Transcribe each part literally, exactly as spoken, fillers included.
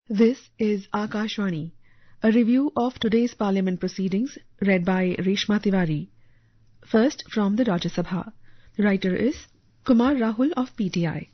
This is Akashvani, a review of today's Parliament proceedings read by Reshma Tiwari. First from the Rajya Sabha. The writer is Kumar Rahul of P T I.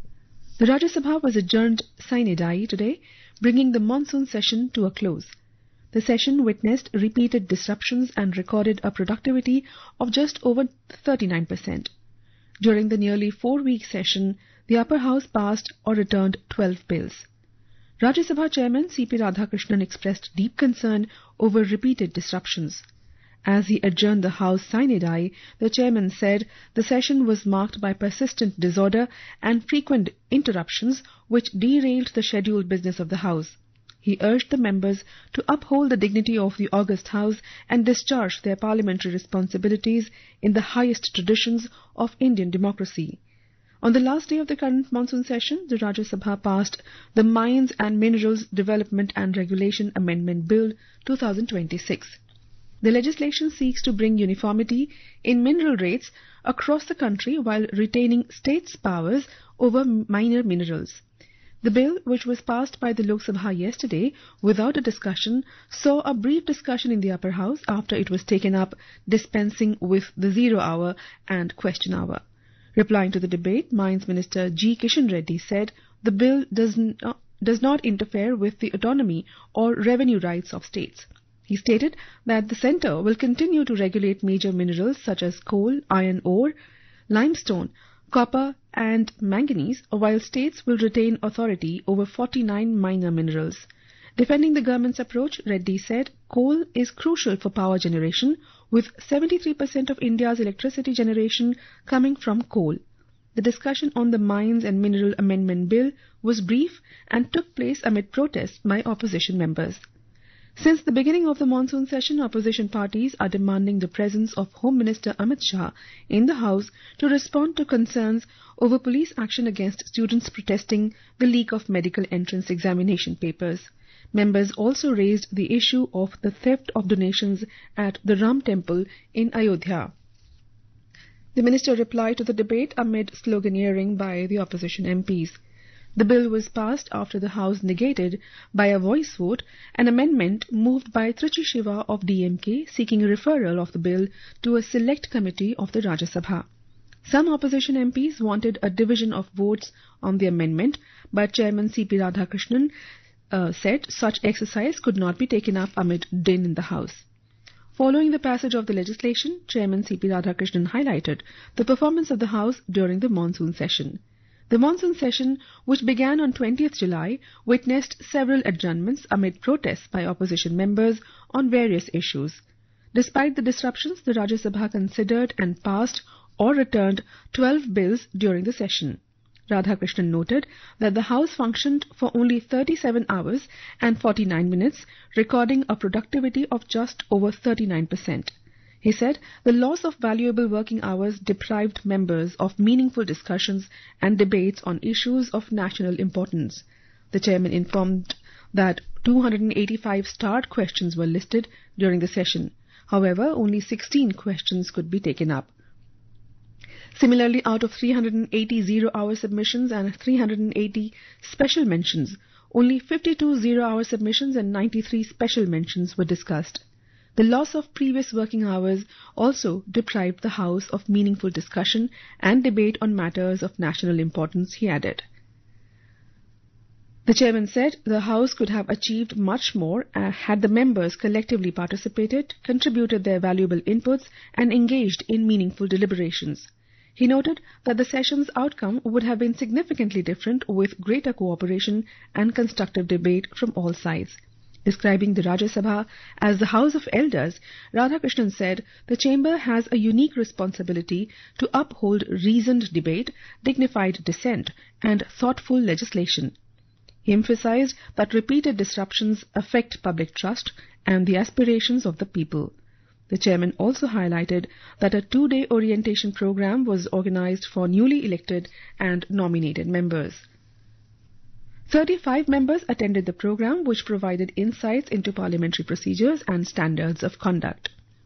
The Rajya Sabha was adjourned sine die today, bringing the monsoon session to a close. The session witnessed repeated disruptions and recorded a productivity of just over thirty-nine percent. During the nearly four-week session, the upper house passed or returned twelve bills. Rajya Sabha Chairman C P Radhakrishnan expressed deep concern over repeated disruptions. As he adjourned the House sine die, the Chairman said the session was marked by persistent disorder and frequent interruptions which derailed the scheduled business of the House. He urged the members to uphold the dignity of the august House and discharge their parliamentary responsibilities in the highest traditions of Indian democracy. On the last day of the current monsoon session, the Rajya Sabha passed the Mines and Minerals Development and Regulation Amendment Bill twenty twenty-six. The legislation seeks to bring uniformity in mineral rates across the country while retaining states' powers over minor minerals. The bill, which was passed by the Lok Sabha yesterday without a discussion, saw a brief discussion in the upper house after it was taken up, dispensing with the zero hour and question hour. Replying to the debate, Mines Minister G. Kishan Reddy said the bill does not, does not interfere with the autonomy or revenue rights of states. He stated that the centre will continue to regulate major minerals such as coal, iron ore, limestone, copper and manganese, while states will retain authority over forty-nine minor minerals. Defending the government's approach, Reddy said coal is crucial for power generation, with seventy-three percent of India's electricity generation coming from coal. The discussion on the Mines and Mineral Amendment Bill was brief and took place amid protests by opposition members. Since the beginning of the monsoon session, opposition parties are demanding the presence of Home Minister Amit Shah in the House to respond to concerns over police action against students protesting the leak of medical entrance examination papers. Members also raised the issue of the theft of donations at the Ram Temple in Ayodhya. The minister replied to the debate amid sloganeering by the opposition M Ps. The bill was passed after the House negated, by a voice vote, an amendment moved by Trichy Shiva of D M K seeking referral of the bill to a select committee of the Rajya Sabha. Some opposition M Ps wanted a division of votes on the amendment, but Chairman C P Radhakrishnan uh, said such exercise could not be taken up amid din in the House. Following the passage of the legislation, Chairman C P Radhakrishnan highlighted the performance of the House during the monsoon session. The monsoon session, which began on twentieth July, witnessed several adjournments amid protests by opposition members on various issues. Despite the disruptions, the Rajya Sabha considered and passed or returned twelve bills during the session. Radhakrishnan noted that the House functioned for only thirty-seven hours and forty-nine minutes, recording a productivity of just over thirty-nine percent. He said the loss of valuable working hours deprived members of meaningful discussions and debates on issues of national importance. The chairman informed that two hundred eighty-five starred questions were listed during the session. However, only sixteen questions could be taken up. Similarly, out of three hundred eighty zero-hour submissions and three hundred eighty special mentions, only fifty-two zero-hour submissions and ninety-three special mentions were discussed. The loss of previous working hours also deprived the House of meaningful discussion and debate on matters of national importance, he added. The chairman said the House could have achieved much more uh, had the members collectively participated, contributed their valuable inputs and engaged in meaningful deliberations. He noted that the session's outcome would have been significantly different with greater cooperation and constructive debate from all sides. Describing the Rajya Sabha as the House of Elders, Radhakrishnan said the chamber has a unique responsibility to uphold reasoned debate, dignified dissent and thoughtful legislation. He emphasized that repeated disruptions affect public trust and the aspirations of the people. The chairman also highlighted that a two-day orientation program was organized for newly elected and nominated members. thirty-five members attended the program, which provided insights into parliamentary procedures and standards of conduct.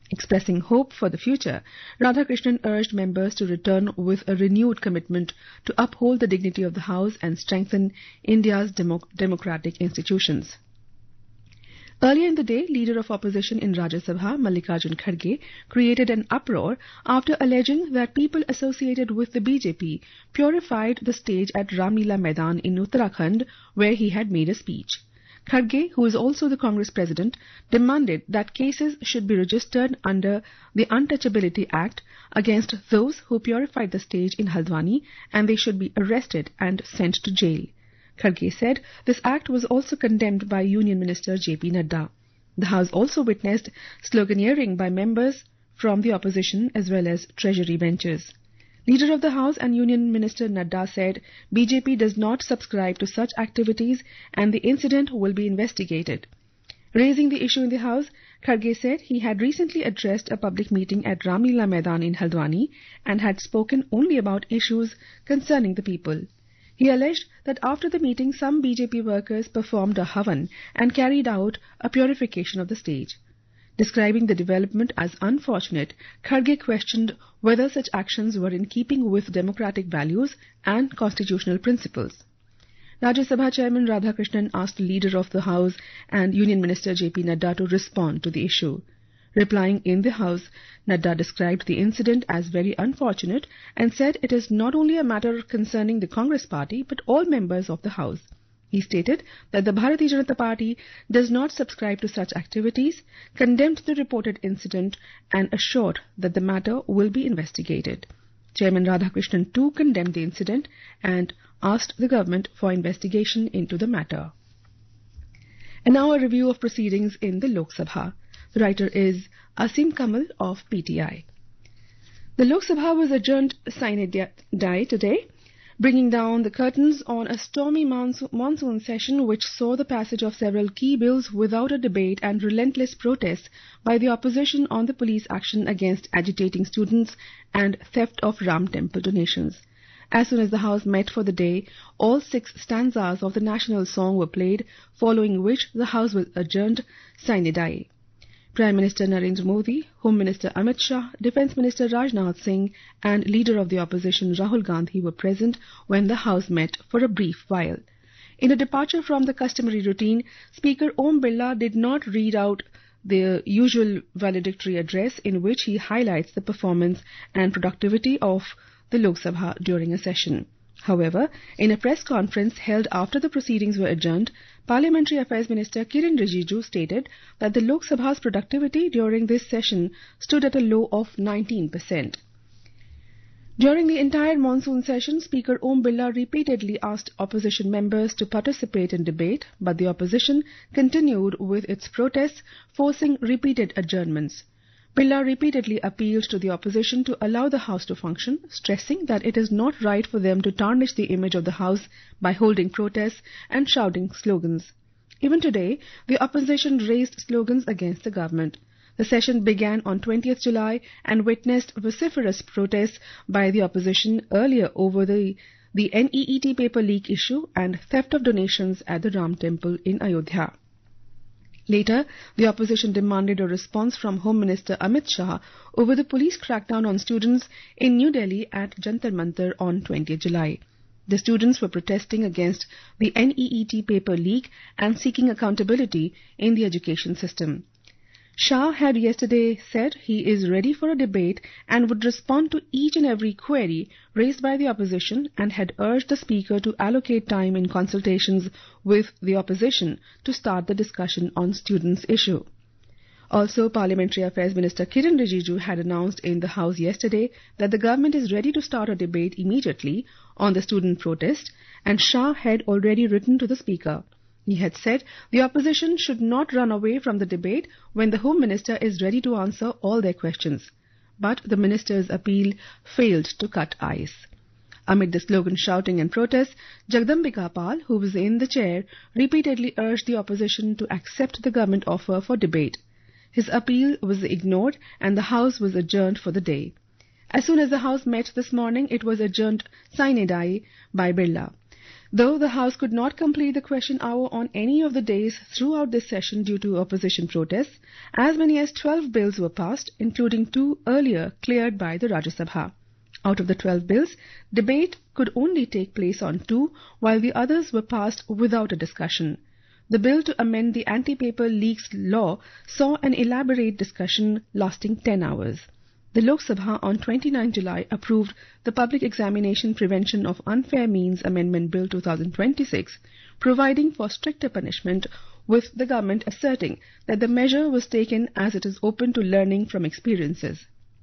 Expressing hope for the future, Radhakrishnan urged members to return with a renewed commitment to uphold the dignity of the House and strengthen India's demo- democratic institutions. Earlier in the day, Leader of Opposition in Rajya Sabha, Mallikarjun Kharge, created an uproar after alleging that people associated with the B J P purified the stage at Ramlila Maidan in Uttarakhand, where he had made a speech. Kharge, who is also the Congress president, demanded that cases should be registered under the Untouchability Act against those who purified the stage in Haldwani, and they should be arrested and sent to jail. Kharge said this act was also condemned by Union Minister J P Nadda. The House also witnessed sloganeering by members from the opposition as well as Treasury benches. Leader of the House and Union Minister Nadda said B J P does not subscribe to such activities and the incident will be investigated. Raising the issue in the House, Kharge said he had recently addressed a public meeting at Ramlila Maidan in Haldwani and had spoken only about issues concerning the people. He alleged that after the meeting, some B J P workers performed a havan and carried out a purification of the stage. Describing the development as unfortunate, Kharge questioned whether such actions were in keeping with democratic values and constitutional principles. Rajya Sabha Chairman Radhakrishnan asked the Leader of the House and Union Minister J P Nadda to respond to the issue. Replying in the House, Nadda described the incident as very unfortunate and said it is not only a matter concerning the Congress party but all members of the House. He stated that the Bharatiya Janata Party does not subscribe to such activities, condemned the reported incident and assured that the matter will be investigated. Chairman Radhakrishnan too condemned the incident and asked the government for investigation into the matter. And now a review of proceedings in the Lok Sabha. The writer is Asim Kamal of P T I. The Lok Sabha was adjourned sine die today, bringing down the curtains on a stormy monsoon session which saw the passage of several key bills without a debate and relentless protests by the opposition on the police action against agitating students and theft of Ram temple donations. As soon as the House met for the day, all six stanzas of the national song were played, following which the House was adjourned sine die. Prime Minister Narendra Modi, Home Minister Amit Shah, Defence Minister Rajnath Singh and Leader of the Opposition Rahul Gandhi were present when the House met for a brief while. In a departure from the customary routine, Speaker Om Birla did not read out the usual valedictory address in which he highlights the performance and productivity of the Lok Sabha during a session. However, in a press conference held after the proceedings were adjourned, Parliamentary Affairs Minister Kiren Rijiju stated that the Lok Sabha's productivity during this session stood at a low of nineteen percent. During the entire monsoon session, Speaker Om Birla repeatedly asked opposition members to participate in debate, but the opposition continued with its protests, forcing repeated adjournments. Birla repeatedly appealed to the opposition to allow the House to function, stressing that it is not right for them to tarnish the image of the House by holding protests and shouting slogans. Even today, the opposition raised slogans against the government. The session began on twentieth July and witnessed vociferous protests by the opposition earlier over the, the N E E T paper leak issue and theft of donations at the Ram temple in Ayodhya. Later, the opposition demanded a response from Home Minister Amit Shah over the police crackdown on students in New Delhi at Jantar Mantar on twentieth July. The students were protesting against the N E E T paper leak and seeking accountability in the education system. Shah had yesterday said he is ready for a debate and would respond to each and every query raised by the opposition and had urged the Speaker to allocate time in consultations with the opposition to start the discussion on students' issue. Also, Parliamentary Affairs Minister Kiren Rijiju had announced in the House yesterday that the government is ready to start a debate immediately on the student protest, and Shah had already written to the Speaker. He had said the opposition should not run away from the debate when the Home Minister is ready to answer all their questions. But the Minister's appeal failed to cut ice. Amid the slogan shouting and protests, Jagdambika Pal, who was in the chair, repeatedly urged the opposition to accept the government offer for debate. His appeal was ignored and the House was adjourned for the day. As soon as the House met this morning, it was adjourned sine die by Birla. Though the House could not complete the question hour on any of the days throughout this session due to opposition protests, as many as twelve bills were passed, including two earlier cleared by the Rajya Sabha. Out of the twelve bills, debate could only take place on two, while the others were passed without a discussion. The bill to amend the anti-paper leaks law saw an elaborate discussion lasting ten hours. The Lok Sabha on twenty-ninth July approved the Public Examination Prevention of Unfair Means Amendment Bill twenty twenty-six, providing for stricter punishment, with the government asserting that the measure was taken as it is open to learning from experiences.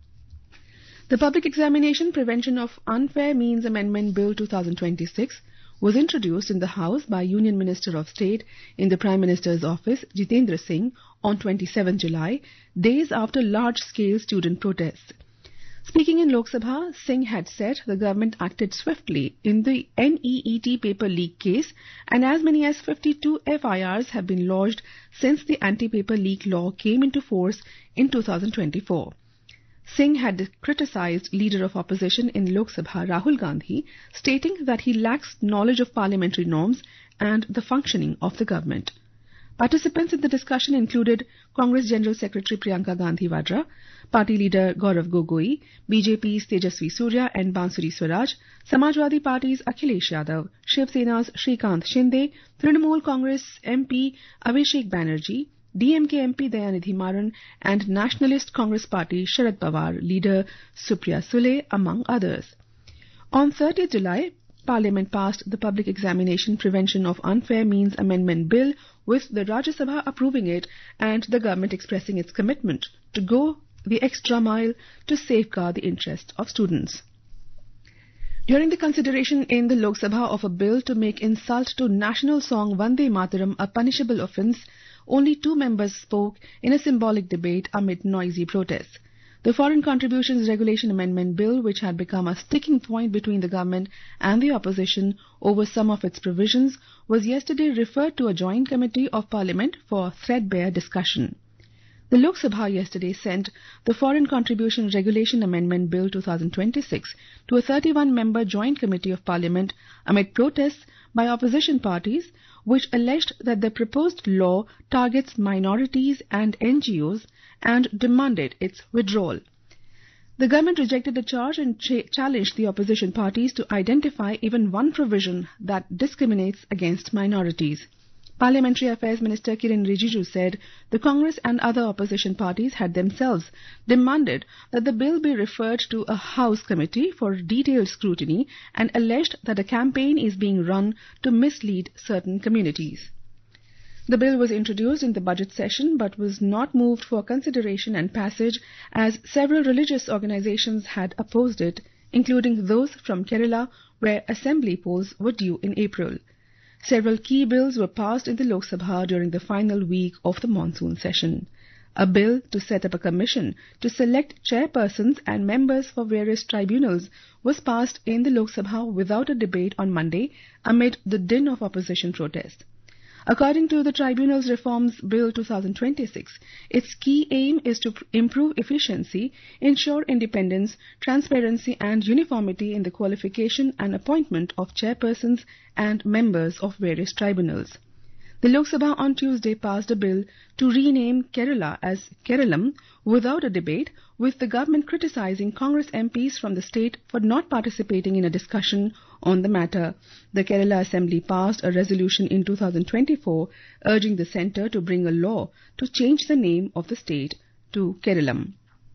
The Public Examination Prevention of Unfair Means Amendment Bill twenty twenty-six was introduced in the House by Union Minister of State in the Prime Minister's office, Jitendra Singh, on twenty-seventh July, days after large-scale student protests. Speaking in Lok Sabha, Singh had said the government acted swiftly in the N E E T paper leak case, and as many as fifty-two F I Rs have been lodged since the anti-paper leak law came into force in two thousand twenty-four. Singh had criticized Leader of Opposition in Lok Sabha Rahul Gandhi, stating that he lacks knowledge of parliamentary norms and the functioning of the government. Participants in the discussion included Congress General Secretary Priyanka Gandhi Vadra, Party Leader Gaurav Gogoi, B J P's Tejasvi Surya and Bansuri Swaraj, Samajwadi Party's Akhilesh Yadav, Shiv Sena's Shrikant Shinde, Trinamool Congress M P Abhishek Banerjee, D M K M P Dayanidhi Maran and Nationalist Congress Party Sharad Pawar leader Supriya Sule, among others. On thirtieth July, Parliament passed the Public Examination Prevention of Unfair Means Amendment Bill, with the Rajya Sabha approving it and the government expressing its commitment to go the extra mile to safeguard the interests of students. During the consideration in the Lok Sabha of a bill to make insult to national song Vande Mataram a punishable offence, only two members spoke in a symbolic debate amid noisy protests. The Foreign Contributions Regulation Amendment Bill, which had become a sticking point between the government and the opposition over some of its provisions, was yesterday referred to a joint committee of Parliament for threadbare discussion. The Lok Sabha yesterday sent the Foreign Contribution Regulation Amendment Bill twenty twenty-six to a thirty-one member joint committee of Parliament amid protests by opposition parties, which alleged that the proposed law targets minorities and N G Os and demanded its withdrawal. The government rejected the charge and ch- challenged the opposition parties to identify even one provision that discriminates against minorities. Parliamentary Affairs Minister Kiren Rijiju said the Congress and other opposition parties had themselves demanded that the bill be referred to a House committee for detailed scrutiny and alleged that a campaign is being run to mislead certain communities. The bill was introduced in the budget session but was not moved for consideration and passage as several religious organizations had opposed it, including those from Kerala, where assembly polls were due in April. Several key bills were passed in the Lok Sabha during the final week of the monsoon session. A bill to set up a commission to select chairpersons and members for various tribunals was passed in the Lok Sabha without a debate on Monday amid the din of opposition protest. According to the Tribunals Reforms Bill twenty twenty-six, its key aim is to improve efficiency, ensure independence, transparency and uniformity in the qualification and appointment of chairpersons and members of various tribunals. The Lok Sabha on Tuesday passed a bill to rename Kerala as Keralam without a debate, with the government criticizing Congress M Ps from the state for not participating in a discussion on the matter. The Kerala Assembly passed a resolution in two thousand twenty-four urging the centre to bring a law to change the name of the state to Keralam.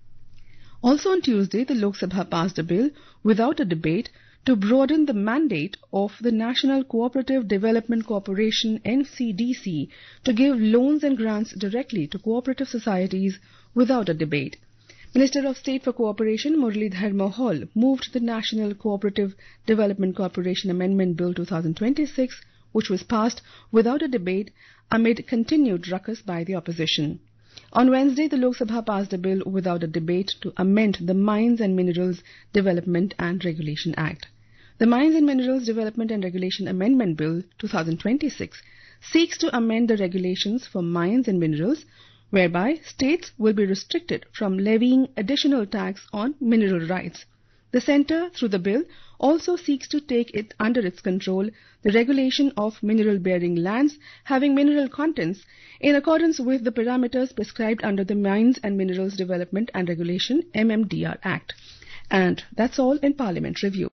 Also on Tuesday, the Lok Sabha passed a bill without a debate to broaden the mandate of the National Cooperative Development Corporation N C D C to give loans and grants directly to cooperative societies without a debate. Minister of State for Cooperation Muralidhar Mohol moved the National Cooperative Development Corporation Amendment Bill twenty twenty-six, which was passed without a debate amid continued ruckus by the opposition. On Wednesday, the Lok Sabha passed a bill without a debate to amend the Mines and Minerals Development and Regulation Act. The Mines and Minerals Development and Regulation Amendment Bill twenty twenty-six seeks to amend the regulations for mines and minerals, whereby states will be restricted from levying additional tax on mineral rights. The Centre, through the bill, also seeks to take it under its control the regulation of mineral-bearing lands having mineral contents in accordance with the parameters prescribed under the Mines and Minerals Development and Regulation M M D R Act. And that's all in Parliament Review.